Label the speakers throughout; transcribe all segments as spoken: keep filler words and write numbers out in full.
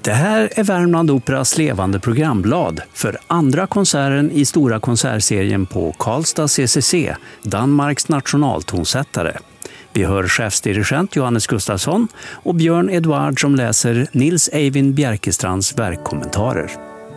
Speaker 1: Det här är Värmland Operas levande programblad för andra konserten i stora konsertserien på Karlstad C C C, Danmarks nationaltonsättare. Vi hör chefsdirigent Johannes Gustafsson och Björn Edward som läser Nils Eivind Bjerkestrands verkkommentarer.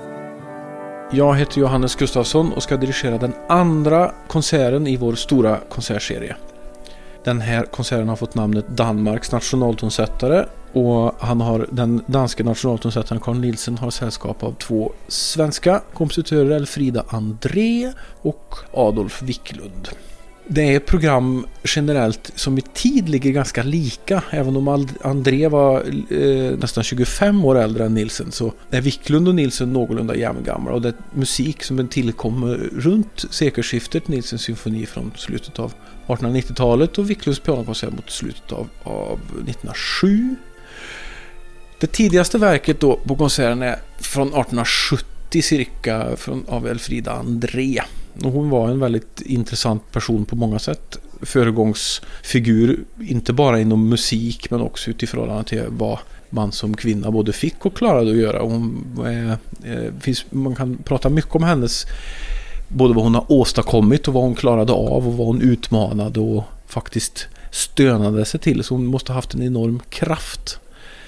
Speaker 2: Jag heter Johannes Gustafsson och ska dirigera den andra konserten i vår stora konsertserie. Den här konserten har fått namnet Danmarks nationaltonsättare och han har, den danska nationaltonsättaren Carl Nielsen har sällskap av två svenska kompositörer, Elfrida André och Adolf Wiklund. Det är ett program generellt som i tid ligger ganska lika, även om André var eh, nästan tjugofem år äldre än Nielsen, så är Wiklund och Nielsen någorlunda jämngamla, och det är musik som tillkommer runt sekelskiftet, Nielsens symfoni från slutet av artonhundranittiotalet och Wiklunds pianokonsert mot slutet av, av nittonhundrasju. Det tidigaste verket då på konserten är från artonhundrasjuttio cirka, från, av Elfrida André. Och hon var en väldigt intressant person på många sätt. Föregångsfigur, inte bara inom musik men också utifrån till vad man som kvinna både fick och klarade att göra. Hon, eh, eh, finns, man kan prata mycket om hennes, både vad hon har åstadkommit och vad hon klarade av och vad hon utmanade och faktiskt stönade sig till. Så hon måste ha haft en enorm kraft.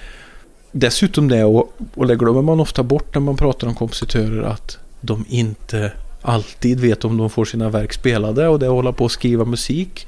Speaker 2: Dessutom det, och, och det glömmer man ofta bort när man pratar om kompositörer, att de inte alltid vet om de får sina verk spelade, och det att hålla på att skriva musik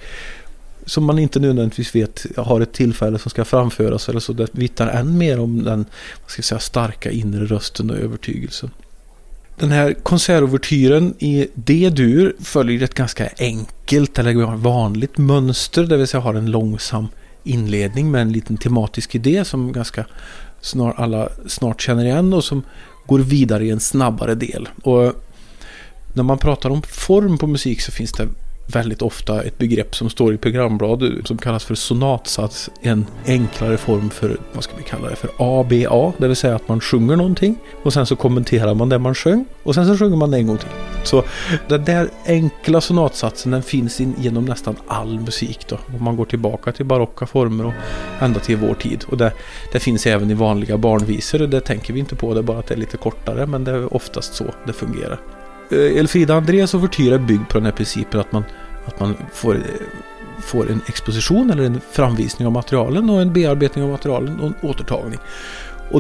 Speaker 2: som man inte nödvändigtvis vet har ett tillfälle som ska framföras eller så, det vittnar än mer om den, vad ska jag säga, starka inre rösten och övertygelsen. Den här konsertovertyren i D-dur följer ett ganska enkelt eller vanligt mönster, det vill säga har en långsam inledning med en liten tematisk idé som ganska snart alla snart känner igen och som går vidare i en snabbare del. Och när man pratar om form på musik så finns det väldigt ofta ett begrepp som står i programblad som kallas för sonatsats, en enklare form för, vad ska vi kalla det för, A B A, det vill säga att man sjunger någonting och sen så kommenterar man det man sjöng och sen så sjunger man det en gång till. Så den där enkla sonatsatsen, den finns in genom nästan all musik då. Om man går tillbaka till barocka former och ända till vår tid. Och det, det finns även i vanliga barnvisor, och det tänker vi inte på, det är bara att det är lite kortare, men det är oftast så det fungerar. Elfrida Andrés overtyr är byggd på den här principen att man, att man får, får en exposition eller en framvisning av materialen och en bearbetning av materialen och en återtagning. Och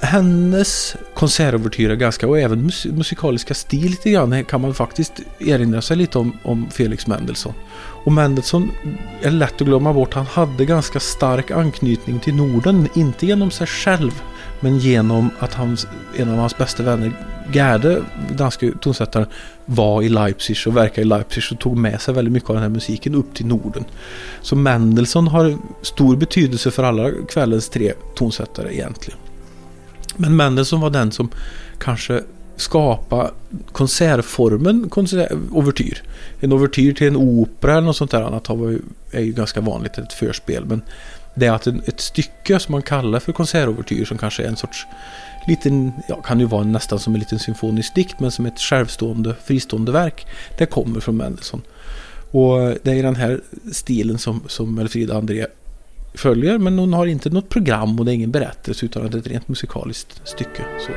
Speaker 2: hennes konsertovertyr är ganska, och även mus- musikaliska stil lite grann kan man faktiskt erinra sig lite om, om Felix Mendelssohn. Och Mendelssohn är lätt att glömma bort, han hade ganska stark anknytning till Norden, inte genom sig själv men genom att hans, en av hans bästa vänner Gärde, danska tonsättaren, var i Leipzig och verkade i Leipzig och tog med sig väldigt mycket av den här musiken upp till Norden. Så Mendelssohn har stor betydelse för alla kvällens tre tonsättare egentligen. Men Mendelssohn var den som kanske skapade konsertformen konsert, overtyr. En overtyr till en opera eller något sånt där annat är ju ganska vanligt, ett förspel, men det är att en, ett stycke som man kallar för konsertovertyr, som kanske är en sorts liten, ja, kan ju vara nästan som en liten symfonisk dikt, men som ett självstående, fristående verk, det kommer från Mendelssohn. Och det är den här stilen som, som Elfrida André följer, men hon har inte något program och det är ingen berättelse utan det är ett rent musikaliskt stycke. Så.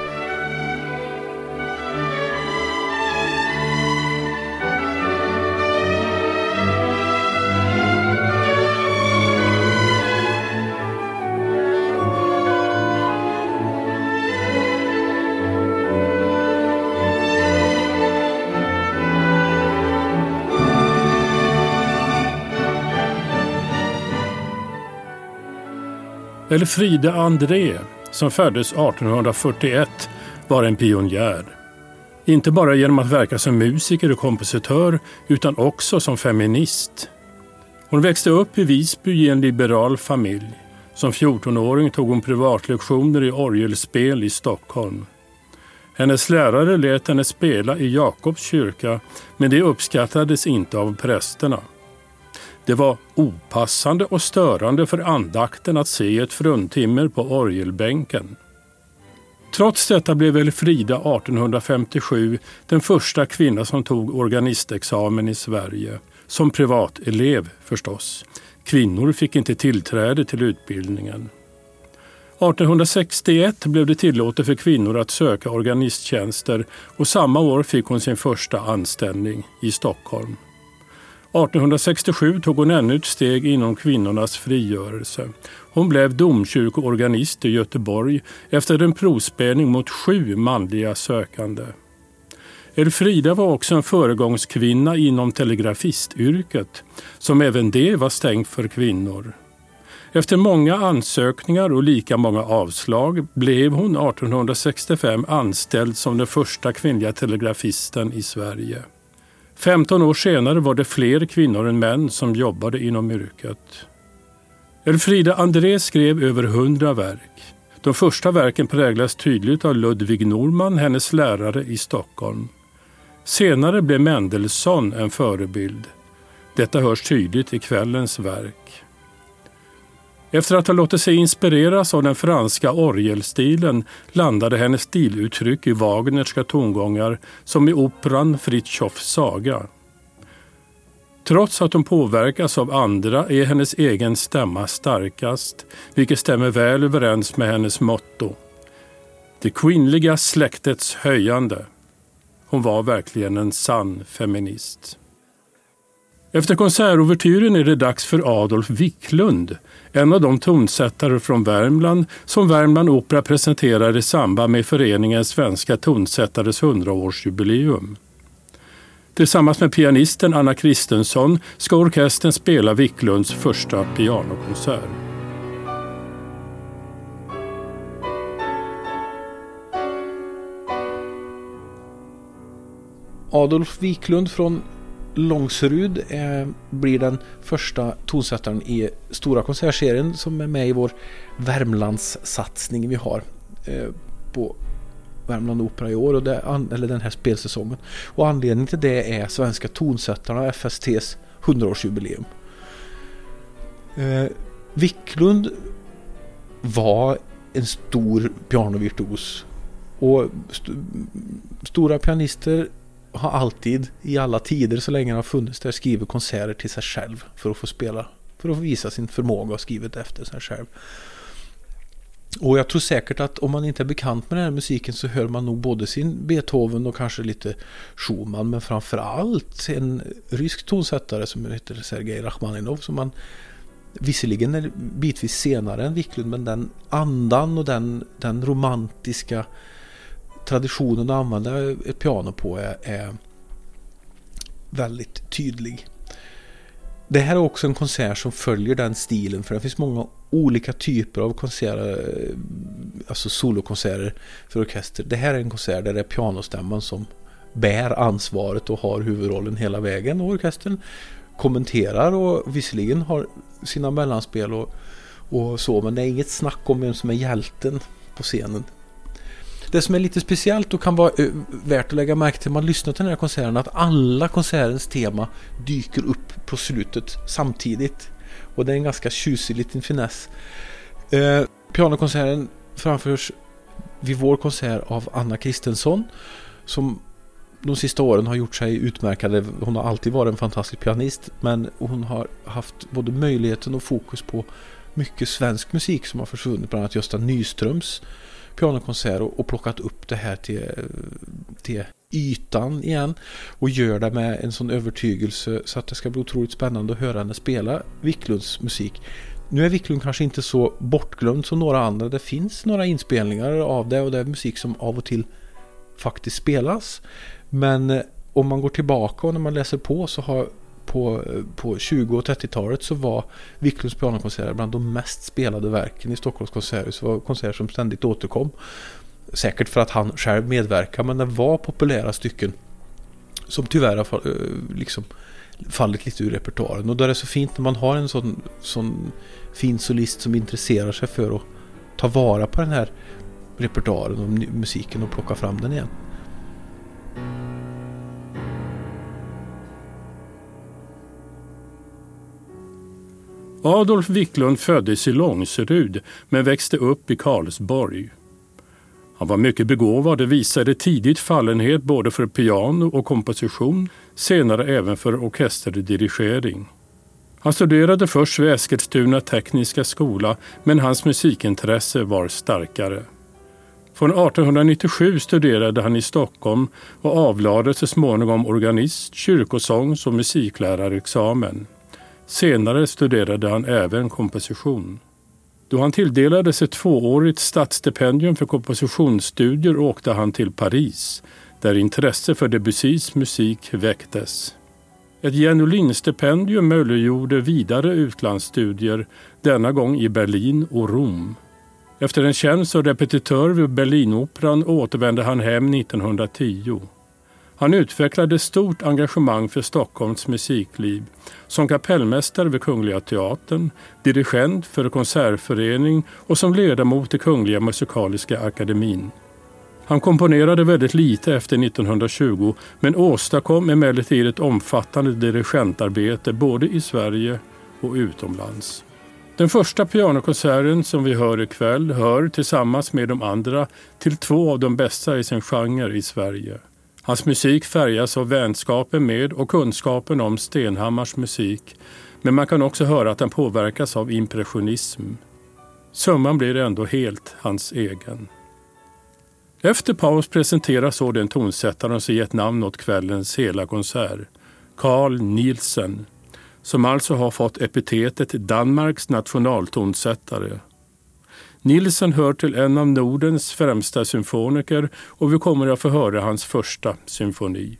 Speaker 3: Elfrida André, som föddes artonhundrafyrtioett, var en pionjär. Inte bara genom att verka som musiker och kompositör utan också som feminist. Hon växte upp i Visby i en liberal familj. Som fjortonåring tog hon privatlektioner i orgelspel i Stockholm. Hennes lärare lät henne spela i Jakobs kyrka, men det uppskattades inte av prästerna. Det var opassande och störande för andakten att se ett fruntimmer på orgelbänken. Trots detta blev Elfrida artonhundrafemtiosju den första kvinna som tog organistexamen i Sverige. Som privatelev förstås. Kvinnor fick inte tillträde till utbildningen. artonhundrasextioett blev det tillåtet för kvinnor att söka organisttjänster och samma år fick hon sin första anställning i Stockholm. artonhundrasextiosju tog hon ännu ett steg inom kvinnornas frigörelse. Hon blev domkyrkoorganist i Göteborg efter en provspelning mot sju manliga sökande. Elfrida var också en föregångskvinna inom telegrafistyrket, som även det var stängt för kvinnor. Efter många ansökningar och lika många avslag blev hon artonhundrasextiofem anställd som den första kvinnliga telegrafisten i Sverige. femton år senare var det fler kvinnor än män som jobbade inom yrket. Elfrida André skrev över hundra verk. De första verken präglas tydligt av Ludvig Norman, hennes lärare i Stockholm. Senare blev Mendelssohn en förebild. Detta hörs tydligt i kvällens verk. Efter att ha låtit sig inspireras av den franska orgelstilen landade hennes stiluttryck i Wagnerska tongångar som i operan Fritjofs saga. Trots att hon påverkas av andra är hennes egen stämma starkast, vilket stämmer väl överens med hennes motto. Det kvinnliga släktets höjande. Hon var verkligen en sann feminist. Efter konsertuvertyren är det dags för Adolf Wiklund, en av de tonsättare från Värmland som Värmland Opera presenterar i samband med föreningen Svenska tonsättares hundraårsjubileum. Tillsammans med pianisten Anna Kristensson ska orkestern spela Wiklunds första pianokonsert.
Speaker 2: Adolf Wiklund från Långserud eh, blir den första tonsättaren i stora konsertserien som är med i vår Värmlands satsning vi har eh, på Värmland Opera i år och det, eller den här spelsäsongen. Och anledningen till det är Svenska tonsättarna F S T:s hundraårsjubileum. Eh, Wiklund var en stor pianovirtuos och st- stora pianister har alltid i alla tider så länge han har funnits där skrivit konserter till sig själv för att få spela, för att få visa sin förmåga och skrivit efter sig själv. Och jag tror säkert att om man inte är bekant med den här musiken så hör man nog både sin Beethoven och kanske lite Schumann, men framförallt en rysk tonsättare som heter Sergej Rachmaninov som man visserligen är bitvis senare än Wiklund, men den andan och den, den romantiska traditionen att använda ett piano på är, är väldigt tydlig. Det här är också en konsert som följer den stilen, för det finns många olika typer av konserter, alltså solokonserter för orkester. Det här är en konsert där det är pianostämman som bär ansvaret och har huvudrollen hela vägen, och orkestern kommenterar och visserligen har sina mellanspel och, och så, men det är inget snack om vem som är hjälten på scenen. Det som är lite speciellt och kan vara värt att lägga märke till när man lyssnar till den här konserten, att alla konsertens tema dyker upp på slutet samtidigt. Och det är en ganska tjusig liten finess. Eh, pianokonserten framförs vid vår konsert av Anna Kristensson, som de sista åren har gjort sig utmärkande. Hon har alltid varit en fantastisk pianist, men hon har haft både möjligheten och fokus på mycket svensk musik som har försvunnit, bland annat Gösta Nyströms pianokonsert, och, och plockat upp det här till, till ytan igen och gör det med en sån övertygelse så att det ska bli otroligt spännande att höra henne spela Wiklunds musik. Nu är Wiklund kanske inte så bortglömd som några andra. Det finns några inspelningar av det och det är musik som av och till faktiskt spelas. Men om man går tillbaka och när man läser på så har på, på tjugo- och trettiotalet så var Wiklunds pianokonserter bland de mest spelade verken i Stockholms konserthus. Det var konserter som ständigt återkom. Säkert för att han själv medverkar, men det var populära stycken som tyvärr har liksom fallit lite ur repertoaren. Och då är det så fint när man har en sån, sån fin solist som intresserar sig för att ta vara på den här repertoaren och musiken och plocka fram den igen.
Speaker 3: Adolf Wiklund föddes i Långserud men växte upp i Karlsborg. Han var mycket begåvad och visade tidigt fallenhet både för piano och komposition, senare även för orkesterdirigering. Han studerade först vid Eskilstuna tekniska skola, men hans musikintresse var starkare. Från arton nittiosju studerade han i Stockholm och avlade så småningom organist, kyrkosångs- och musiklärarexamen. Senare studerade han även komposition. Då han tilldelades ett tvåårigt statsstipendium för kompositionsstudier åkte han till Paris, där intresse för Debussys musik väcktes. Ett Jenolin-stipendium möjliggjorde vidare utlandsstudier, denna gång i Berlin och Rom. Efter en tjänst som repetitör vid Berlinoperan återvände han hem nittonhundratio. Han utvecklade stort engagemang för Stockholms musikliv, som kapellmästare vid Kungliga Teatern, dirigent för konsertförening och som ledamot i Kungliga Musikaliska Akademin. Han komponerade väldigt lite efter nittonhundratjugo, men åstadkom emellertid ett omfattande dirigentarbete både i Sverige och utomlands. Den första pianokonserten som vi hör ikväll hör tillsammans med de andra till två av de bästa i sin genre i Sverige. Hans musik färgas av vänskapen med och kunskapen om Stenhammars musik, men man kan också höra att den påverkas av impressionism. Summan blir ändå helt hans egen. Efter paus presenteras så den tonsättaren som gett namn åt kvällens hela konsert, Carl Nielsen, som alltså har fått epitetet Danmarks nationaltonsättare. Nielsen hör till en av Nordens främsta symfoniker och vi kommer att få höra hans första symfoni.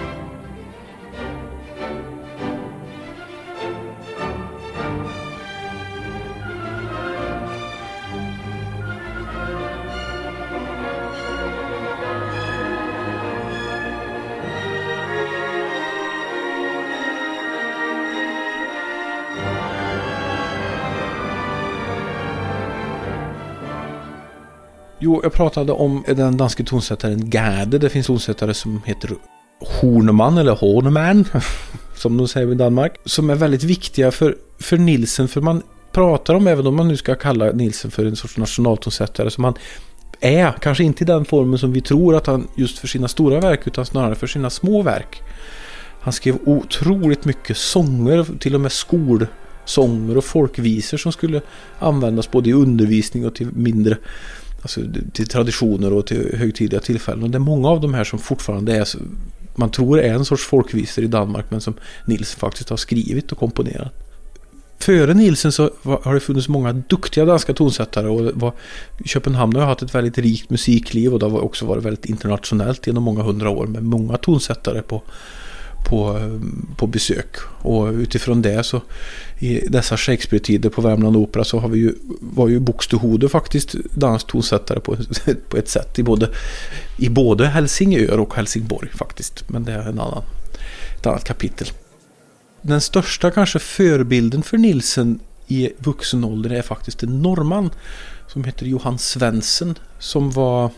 Speaker 2: Jo, jag pratade om den danska tonsättaren Gade. Det finns tonsättare som heter Horneman eller Horneman, som de säger i Danmark, som är väldigt viktiga för, för Nielsen, för man pratar om, även om man nu ska kalla Nielsen för en sorts nationaltonsättare, som han är, kanske inte i den formen som vi tror att han just för sina stora verk, utan snarare för sina små verk. Han skrev otroligt mycket sånger, till och med skolsånger och folkvisor som skulle användas både i undervisning och till mindre, alltså till traditioner och till högtidliga tillfällen. Och det är många av de här som fortfarande är, man tror är en sorts folkvisor i Danmark, men som Nils faktiskt har skrivit och komponerat. Före Nielsen så har det funnits många duktiga danska tonsättare, och var, Köpenhamn har haft ett väldigt rikt musikliv, och det har också varit väldigt internationellt genom många hundra år med många tonsättare på På, på besök. Och utifrån det så i dessa Shakespeare-tider på Värmland Opera så har vi ju, var ju Buxtehude faktiskt dansk tonsättare på, på ett sätt i både, i både Helsingör och Helsingborg faktiskt, men det är en annan, ett annat kapitel. Den största kanske förbilden för Nielsen i vuxen ålder är faktiskt en norrman som heter Johan Svensson, som var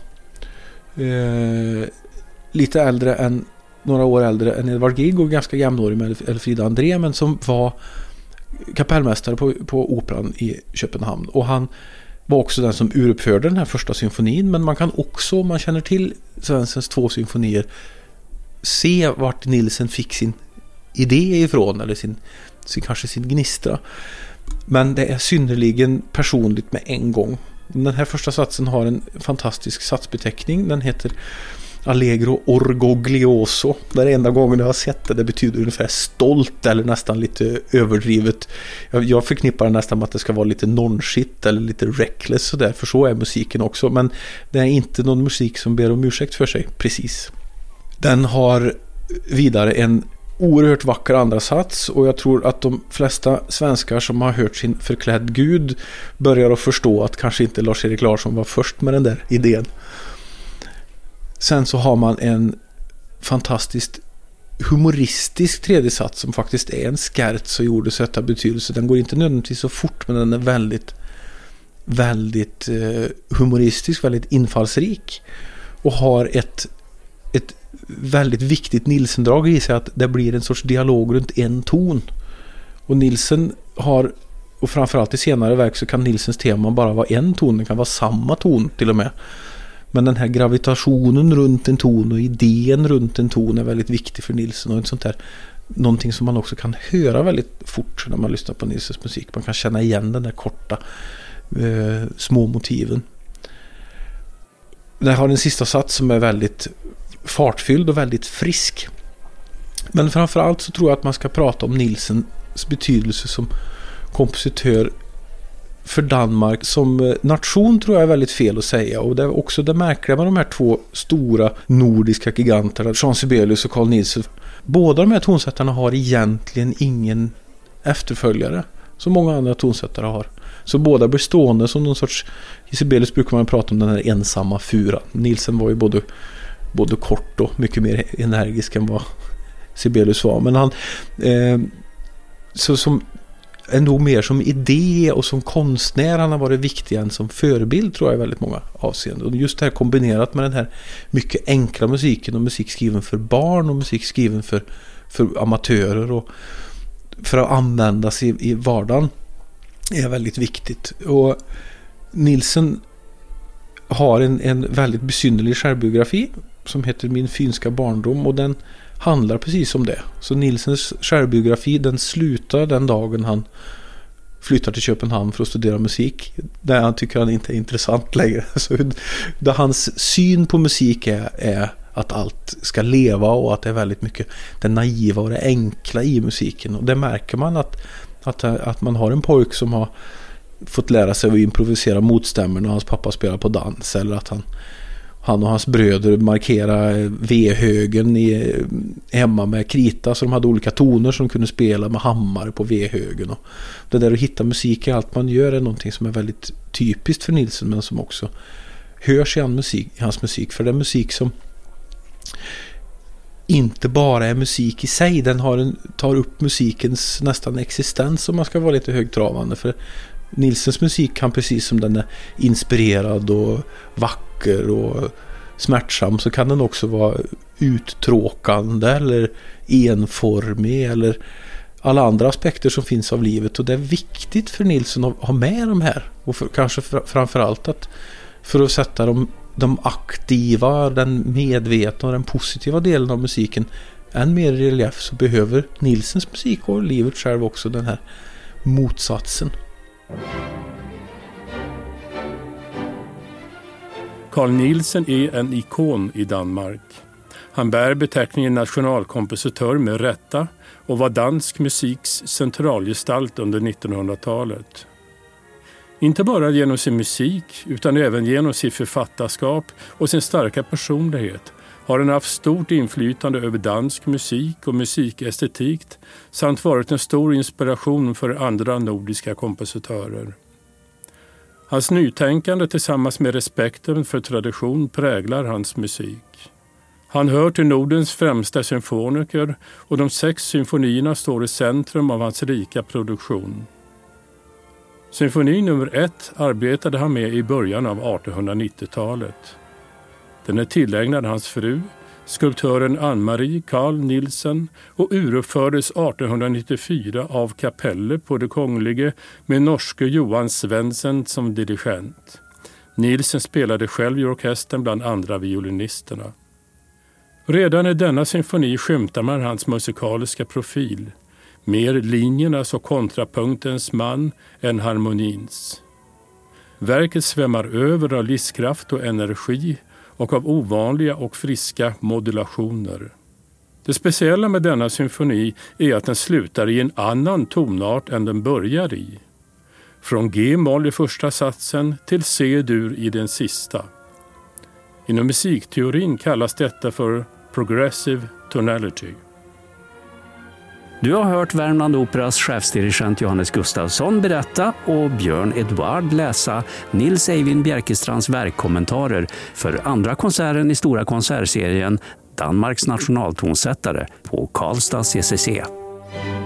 Speaker 2: eh, lite äldre än några år äldre än Edvard Grieg och ganska jämnårig med Elfrida André, men som var kapellmästare på, på operan i Köpenhamn. Och han var också den som uruppförde den här första symfonin, men man kan också, om man känner till Svenssons två symfonier, se vart Nielsen fick sin idé ifrån, eller sin, sin, kanske sin gnistra. Men det är synnerligen personligt med en gång. Den här första satsen har en fantastisk satsbeteckning. Den heter Allegro orgoglioso. Det är enda gången jag har sett det. Det betyder ungefär stolt eller nästan lite överdrivet. Jag, jag förknippar det nästan med att det ska vara lite nonchigt eller lite reckless så där, för så är musiken också. Men det är inte någon musik som ber om ursäkt för sig, precis. Den har vidare en oerhört vacker andra sats, och jag tror att de flesta svenskar som har hört sin förklädd Gud börjar att förstå att kanske inte Lars-Erik Larsson var först med den där idén. Sen så har man en fantastiskt humoristisk tredje sats som faktiskt är en skerts och ordsätta betydelse. Den går inte nödvändigtvis så fort, men den är väldigt väldigt eh, humoristisk, väldigt infallsrik, och har ett ett väldigt viktigt Nielsen-drag i sig, att det blir en sorts dialog runt en ton. Och Nielsen har, och framförallt i senare verk så kan Nielsens tema bara vara en ton, det kan vara samma ton till och med. Men den här gravitationen runt en ton och idén runt en ton är väldigt viktig för Nielsen, och ett sånt här någonting som man också kan höra väldigt fort när man lyssnar på Nilssons musik. Man kan känna igen den där korta eh, små motiven. Den har en sista sats som är väldigt fartfylld och väldigt frisk. Men framförallt så tror jag att man ska prata om Nielsens betydelse som kompositör för Danmark. Som nation tror jag är väldigt fel att säga. Och det är också det märkliga med de här två stora nordiska giganterna, Jean Sibelius och Carl Nielsen. Båda de här tonsättarna har egentligen ingen efterföljare som många andra tonsättare har. Så båda blir stående som någon sorts... I Sibelius brukar man prata om den här ensamma furan. Nielsen var ju både, både kort och mycket mer energisk än vad Sibelius var. Men han... Eh, så som... ändå mer som idé och som konstnär han har varit viktig än som förebild tror jag i väldigt många avseenden. Och just det här kombinerat med den här mycket enkla musiken och musik skriven för barn och musik skriven för, för amatörer och för att användas i, i vardagen är väldigt viktigt. Och Nielsen har en, en väldigt besynnerlig självbiografi som heter Min finska barndom, och den handlar precis om det. Så Nielsens självbiografi, den slutar den dagen han flyttar till Köpenhamn för att studera musik. Där han tycker han inte är intressant längre. Så där hans syn på musik är, är att allt ska leva och att det är väldigt mycket det naiva och det enkla i musiken. Och det märker man att, att, att man har en pojk som har fått lära sig att improvisera motstämmer när hans pappa spelar på dans, eller att han Han och hans bröder markerade V-högen i, hemma med krita, så de hade olika toner som de kunde spela med hammare på V-högen. Och det där att hitta musik i allt man gör är någonting som är väldigt typiskt för Nielsen, men som också hörs i hans musik, i hans musik. För det är musik som inte bara är musik i sig, den har en, tar upp musikens nästan existens, om man ska vara lite högtravande. För Nielsens musik kan, precis som den är inspirerad och vacker och smärtsam, så kan den också vara uttråkande eller enformig eller alla andra aspekter som finns av livet. Och det är viktigt för Nielsen att ha med de här, och för, kanske för, framförallt att för att sätta de, de aktiva, den medvetna och den positiva delen av musiken än mer i relief, så behöver Nielsens musik och livet själv också den här motsatsen.
Speaker 3: Carl Nielsen är en ikon i Danmark. Han bär beteckningen nationalkompositör med rätta och var dansk musiks centralgestalt under nittonhundratalet. Inte bara genom sin musik utan även genom sitt författarskap och sin starka personlighet har han haft stort inflytande över dansk musik och musikestetik samt varit en stor inspiration för andra nordiska kompositörer. Hans nytänkande tillsammans med respekten för tradition präglar hans musik. Han hör till Nordens främsta symfoniker, och de sex symfonierna står i centrum av hans rika produktion. Symfoni nummer ett arbetade han med i början av artonhundranittiotalet. Den är tillägnad hans fru, skulptören Anne-Marie Carl Nielsen, och uruppfördes artonhundranittiofyra av kapellet på det Kongelige med norske Johan Svendsen som dirigent. Nielsen spelade själv i orkestern bland andra violinisterna. Redan i denna symfoni skymtar man hans musikaliska profil, mer linjernas och kontrapunktens man än harmonins. Verket svämmar över av livskraft och energi och av ovanliga och friska modulationer. Det speciella med denna symfoni är att den slutar i en annan tonart än den börjar i. Från G-moll i första satsen till C-dur i den sista. Inom musikteorin kallas detta för progressive tonality.
Speaker 1: Du har hört Värmland Operas chefsdirigent Johannes Gustafsson berätta och Björn Edward läsa Nils Eivind Bjerkestrands verkkommentarer för andra konserten i stora konsertserien Danmarks nationaltonsättare på Karlstad C C C.